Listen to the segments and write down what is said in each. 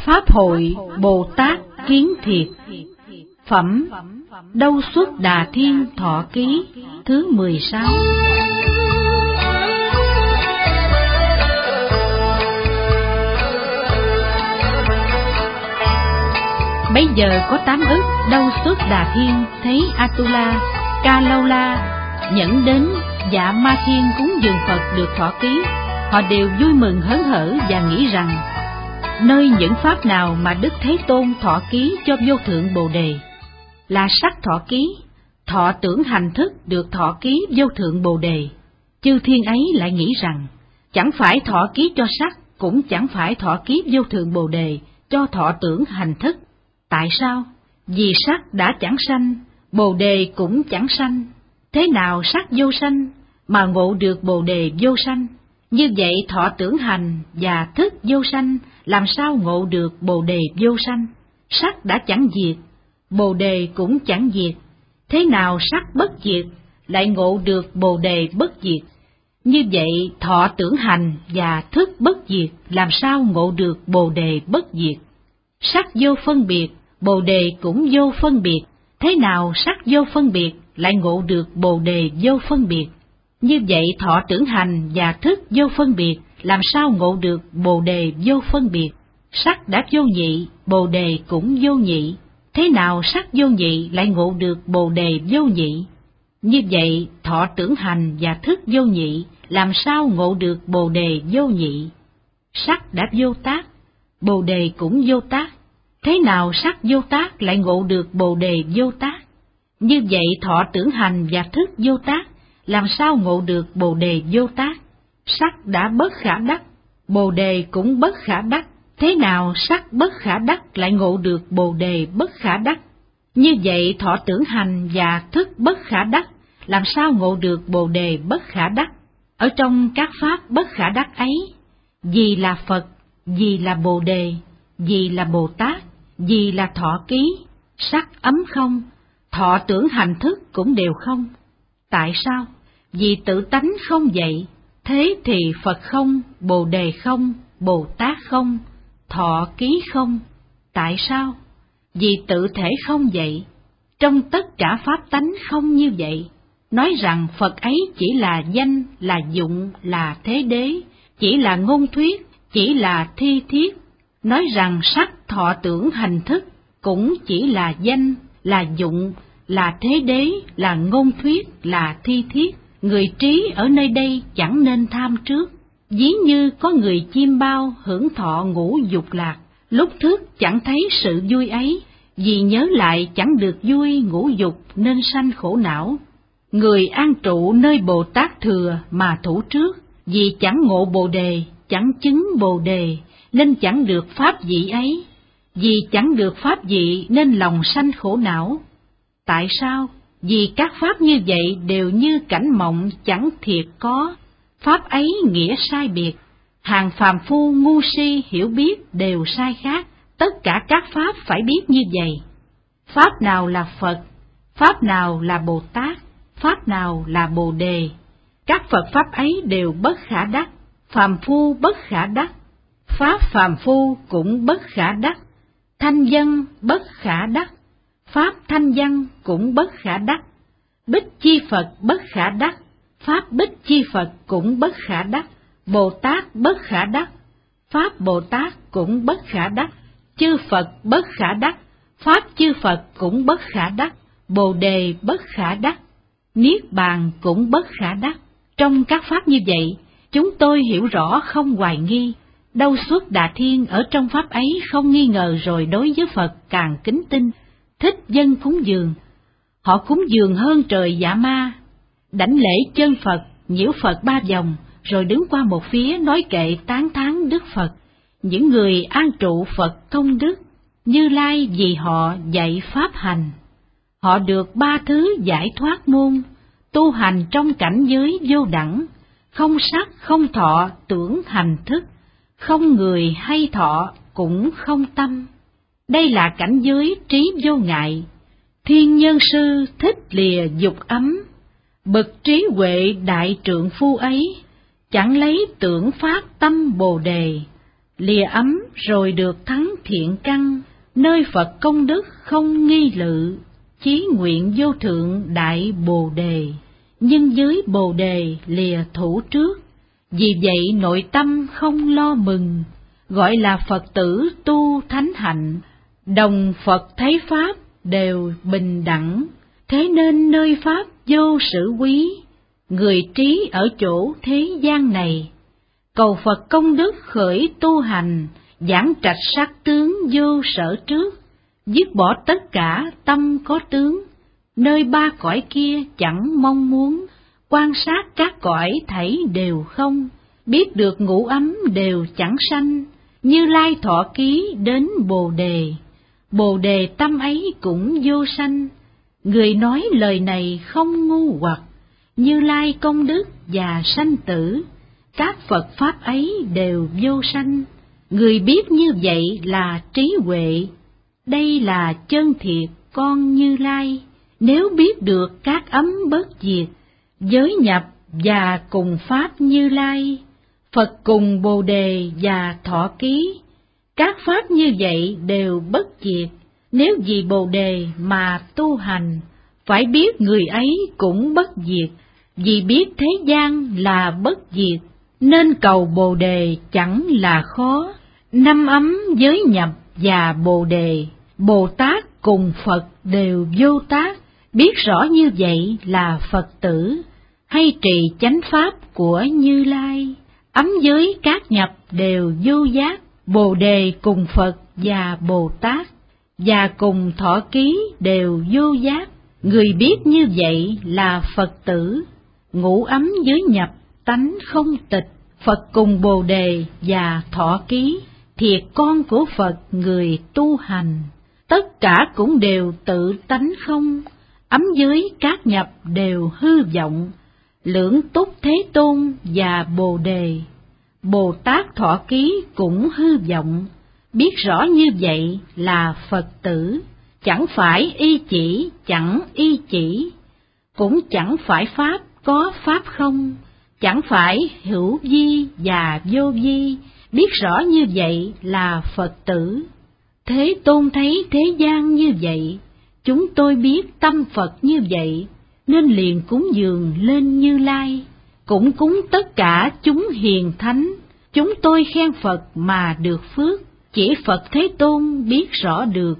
Pháp hội Bồ Tát Kiến Thiệt. Phẩm Đâu Xuất Đà Thiên Thọ Ký thứ 16. Bấy giờ có 8 ức Đâu Xuất Đà Thiên thấy Atula, Ca Lâu La nhẫn đến Dạ Ma Thiên cúng dường Phật được thọ ký. Họ đều vui mừng hớn hở và nghĩ rằng nơi những pháp nào mà Đức Thế Tôn thọ ký cho vô thượng Bồ Đề là sắc thọ ký, thọ tưởng hành thức được thọ ký vô thượng Bồ Đề. Chư thiên ấy lại nghĩ rằng chẳng phải thọ ký cho sắc, cũng chẳng phải thọ ký vô thượng Bồ Đề cho thọ tưởng hành thức. Tại sao? Vì sắc đã chẳng sanh, Bồ Đề cũng chẳng sanh. Thế nào sắc vô sanh mà ngộ được Bồ Đề vô sanh? Như vậy thọ tưởng hành và thức vô sanh, làm sao ngộ được Bồ Đề vô sanh? Sắc đã chẳng diệt, Bồ Đề cũng chẳng diệt. Thế nào sắc bất diệt lại ngộ được Bồ Đề bất diệt? Như vậy thọ tưởng hành và thức bất diệt, làm sao ngộ được Bồ Đề bất diệt? Sắc vô phân biệt, Bồ Đề cũng vô phân biệt. Thế nào sắc vô phân biệt lại ngộ được Bồ Đề vô phân biệt? Như vậy thọ tưởng hành và thức vô phân biệt, làm sao ngộ được Bồ Đề vô phân biệt? Sắc đã vô nhị, Bồ Đề cũng vô nhị. Thế nào sắc vô nhị lại ngộ được Bồ Đề vô nhị? Như vậy thọ tưởng hành và thức vô nhị, làm sao ngộ được Bồ Đề vô nhị? Sắc đã vô tác, Bồ Đề cũng vô tác. Thế nào sắc vô tác lại ngộ được Bồ Đề vô tác? Như vậy thọ tưởng hành và thức vô tác, làm sao ngộ được Bồ Đề vô tác? Sắc đã bất khả đắc, Bồ Đề cũng bất khả đắc. Thế nào sắc bất khả đắc lại ngộ được Bồ Đề bất khả đắc? Như vậy thọ tưởng hành và thức bất khả đắc, làm sao ngộ được Bồ Đề bất khả đắc? Ở trong các pháp bất khả đắc ấy, vì là Phật, vì là Bồ Đề, vì là Bồ Tát, vì là thọ ký, sắc ấm không, thọ tưởng hành thức cũng đều không. Tại sao? Vì tự tánh không vậy. Thế thì Phật không, Bồ Đề không, Bồ Tát không, thọ ký không. Tại sao? Vì tự thể không vậy. Trong tất cả pháp tánh không như vậy. Nói rằng Phật ấy chỉ là danh, là dụng, là thế đế, chỉ là ngôn thuyết, chỉ là thi thiết. Nói rằng sắc thọ tưởng hành thức cũng chỉ là danh, là dụng, là thế đế, là ngôn thuyết, là thi thiết. Người trí ở nơi đây chẳng nên tham trước. Ví như có người chiêm bao hưởng thọ ngũ dục lạc, lúc thức chẳng thấy sự vui ấy, vì nhớ lại chẳng được vui ngũ dục nên sanh khổ não. Người an trụ nơi Bồ Tát thừa mà thủ trước, vì chẳng ngộ Bồ Đề, chẳng chứng Bồ Đề, nên chẳng được pháp vị ấy. Vì chẳng được pháp vị nên lòng sanh khổ não. Tại sao? Vì các pháp như vậy đều như cảnh mộng chẳng thiệt có. Pháp ấy nghĩa sai biệt. Hàng phàm phu ngu si hiểu biết đều sai khác. Tất cả các pháp phải biết như vậy. Pháp nào là Phật? Pháp nào là Bồ Tát? Pháp nào là Bồ Đề? Các Phật pháp ấy đều bất khả đắc. Phàm phu bất khả đắc. Pháp phàm phu cũng bất khả đắc. Thanh văn bất khả đắc. Pháp thanh văn cũng bất khả đắc. Bích chi Phật bất khả đắc. Pháp bích chi Phật cũng bất khả đắc. Bồ Tát bất khả đắc. Pháp Bồ Tát cũng bất khả đắc. Chư Phật bất khả đắc. Pháp chư Phật cũng bất khả đắc. Bồ Đề bất khả đắc. Niết bàn cũng bất khả đắc. Trong các pháp như vậy, chúng tôi hiểu rõ không hoài nghi. Đâu Xuất Đà Thiên ở trong pháp ấy không nghi ngờ, rồi đối với Phật càng kính tin, thích dân cúng dường. Họ cúng dường hơn trời Dạ Ma, đảnh lễ chân Phật, nhiễu Phật 3 vòng, rồi đứng qua một phía nói kệ tán thán Đức Phật. Những người an trụ Phật công đức, Như Lai vì họ dạy pháp hành. Họ được 3 thứ giải thoát môn, tu hành trong cảnh giới vô đẳng, không sắc, không thọ, tưởng hành thức, không người hay thọ, cũng không tâm. Đây là cảnh giới trí vô ngại. Thiên nhân sư thích lìa dục ấm, bậc trí huệ đại trượng phu ấy, chẳng lấy tưởng pháp tâm Bồ Đề, lìa ấm rồi được thắng thiện căn, nơi Phật công đức không nghi lự, chí nguyện vô thượng đại Bồ Đề, nhưng dưới Bồ Đề lìa thủ trước, vì vậy nội tâm không lo mừng, gọi là Phật tử tu thánh hạnh, đồng Phật thấy Pháp đều bình đẳng, thế nên nơi Pháp vô sự quý, người trí ở chỗ thế gian này, cầu Phật công đức khởi tu hành, giảng trạch sắc tướng vô sở trước, dứt bỏ tất cả tâm có tướng, nơi ba cõi kia chẳng mong muốn, quan sát các cõi thảy đều không, biết được ngũ ấm đều chẳng sanh, Như Lai thọ ký đến Bồ Đề, Bồ Đề tâm ấy cũng vô sanh, người nói lời này không ngu hoặc, Như Lai công đức và sanh tử, các Phật Pháp ấy đều vô sanh, người biết như vậy là trí huệ, đây là chân thiệt con Như Lai, nếu biết được các ấm bất diệt, giới nhập và cùng Pháp Như Lai, Phật cùng Bồ Đề và thọ ký, các Pháp như vậy đều bất diệt, nếu vì Bồ Đề mà tu hành, phải biết người ấy cũng bất diệt, vì biết thế gian là bất diệt, nên cầu Bồ Đề chẳng là khó. Năm ấm giới nhập và Bồ Đề, Bồ Tát cùng Phật đều vô tác, biết rõ như vậy là Phật tử, hay trì chánh Pháp của Như Lai, ấm giới các nhập đều vô giác, Bồ Đề cùng Phật và Bồ Tát, và cùng thọ ký đều vô giác, người biết như vậy là Phật tử, ngũ ấm giới nhập tánh không tịch, Phật cùng Bồ Đề và thọ ký, thiệt con của Phật người tu hành, tất cả cũng đều tự tánh không, ấm giới các nhập đều hư vọng, lưỡng túc Thế Tôn và Bồ Đề, Bồ Tát thọ ký cũng hư vọng, biết rõ như vậy là Phật tử, chẳng phải y chỉ chẳng y chỉ, cũng chẳng phải Pháp có Pháp không, chẳng phải hữu vi và vô vi, biết rõ như vậy là Phật tử. Thế Tôn thấy thế gian như vậy, chúng tôi biết tâm Phật như vậy, nên liền cúng dường lên Như Lai, cũng cúng tất cả chúng hiền thánh, chúng tôi khen Phật mà được phước, chỉ Phật Thế Tôn biết rõ được.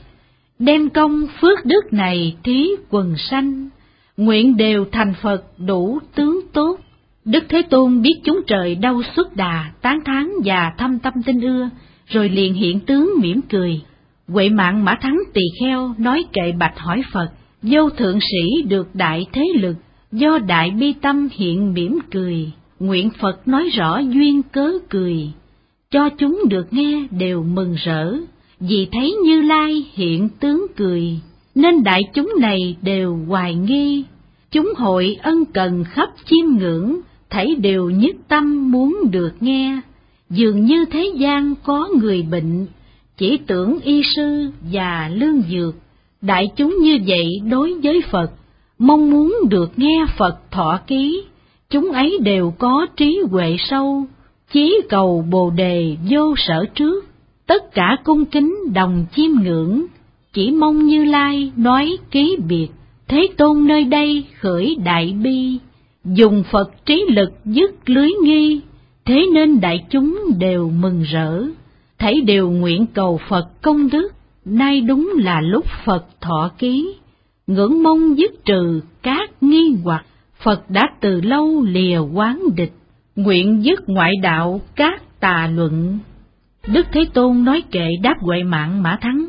Đem công phước đức này thí quần sanh, nguyện đều thành Phật đủ tướng tốt. Đức Thế Tôn biết chúng trời đâu xuất đà, tán thán và thâm tâm tin ưa, rồi liền hiện tướng mỉm cười. Huệ Mạng Mã Thắng Tỳ Kheo nói kệ bạch hỏi Phật, vô thượng sĩ được đại thế lực, do đại bi tâm hiện mỉm cười, nguyện Phật nói rõ duyên cớ cười, cho chúng được nghe đều mừng rỡ, vì thấy Như Lai hiện tướng cười, nên đại chúng này đều hoài nghi, chúng hội ân cần khắp chiêm ngưỡng, thảy đều nhất tâm muốn được nghe, dường như thế gian có người bệnh, chỉ tưởng y sư và lương dược, đại chúng như vậy đối với Phật, mong muốn được nghe Phật thọ ký, chúng ấy đều có trí huệ sâu, chí cầu Bồ Đề vô sở trước, tất cả cung kính đồng chiêm ngưỡng, chỉ mong Như Lai nói ký biệt, Thế Tôn nơi đây khởi đại bi, dùng Phật trí lực dứt lưới nghi, thế nên đại chúng đều mừng rỡ, thảy đều nguyện cầu Phật công đức, nay đúng là lúc Phật thọ ký, ngưỡng mong dứt trừ các nghi hoặc, Phật đã từ lâu lìa oán địch, nguyện dứt ngoại đạo các tà luận. Đức Thế Tôn nói kệ đáp Huệ Mạng Mã Thắng,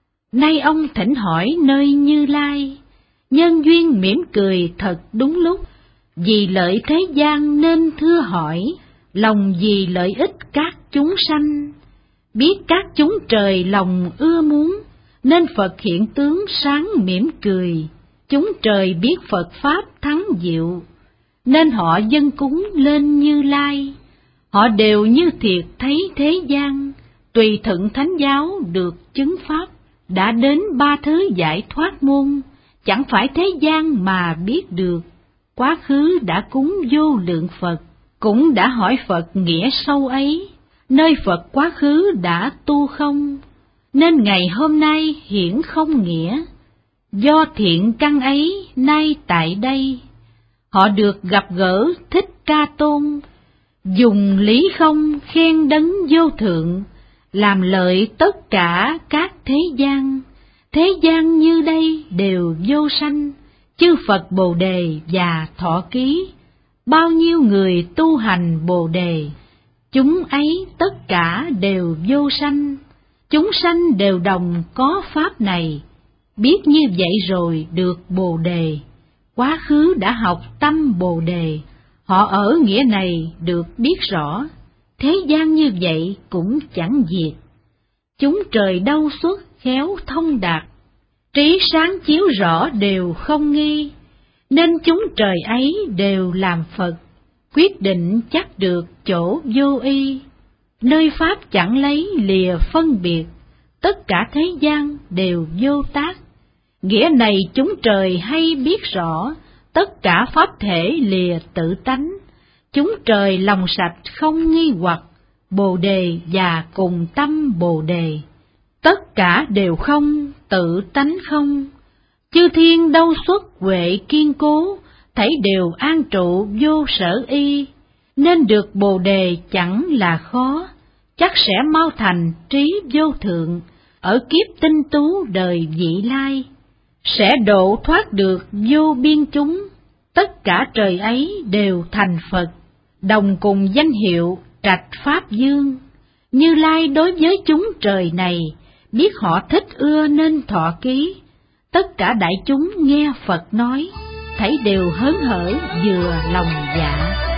nay ông thỉnh hỏi nơi Như Lai, nhân duyên mỉm cười thật đúng lúc, vì lợi thế gian nên thưa hỏi, lòng vì lợi ích các chúng sanh, biết các chúng trời lòng ưa muốn, nên Phật hiện tướng sáng mỉm cười, chúng trời biết Phật Pháp thắng diệu, nên họ dâng cúng lên Như Lai, họ đều như thiệt thấy thế gian, tùy thuận thánh giáo được chứng Pháp, đã đến ba thứ giải thoát môn, chẳng phải thế gian mà biết được, quá khứ đã cúng vô lượng Phật, cũng đã hỏi Phật nghĩa sâu ấy, nơi Phật quá khứ đã tu không, nên ngày hôm nay hiển không nghĩa. Do thiện căn ấy nay tại đây, họ được gặp gỡ Thích Ca Tôn, dùng lý không khen đấng vô thượng, làm lợi tất cả các thế gian. Thế gian như đây đều vô sanh, chư Phật Bồ Đề và Thọ Ký, bao nhiêu người tu hành Bồ Đề, chúng ấy tất cả đều vô sanh, chúng sanh đều đồng có pháp này. Biết như vậy rồi được Bồ Đề, quá khứ đã học tâm Bồ Đề, họ ở nghĩa này được biết rõ, thế gian như vậy cũng chẳng diệt. Chúng trời đâu xuất khéo thông đạt, trí sáng chiếu rõ đều không nghi, nên chúng trời ấy đều làm Phật, quyết định chắc được chỗ vô y. Nơi pháp chẳng lấy lìa phân biệt, tất cả thế gian đều vô tác. Nghĩa này chúng trời hay biết rõ, tất cả pháp thể lìa tự tánh. Chúng trời lòng sạch không nghi hoặc, Bồ Đề và cùng tâm Bồ Đề. Tất cả đều không, tự tánh không. Chư thiên đâu xuất huệ kiên cố, thảy đều an trụ vô sở y. Nên được Bồ Đề chẳng là khó, chắc sẽ mau thành trí vô thượng, ở kiếp tinh tú đời vị lai. Sẽ độ thoát được vô biên chúng, tất cả trời ấy đều thành Phật, đồng cùng danh hiệu Trạch Pháp Dương. Như Lai đối với chúng trời này, biết họ thích ưa nên thọ ký. Tất cả đại chúng nghe Phật nói, thảy đều hớn hở vừa lòng dạ.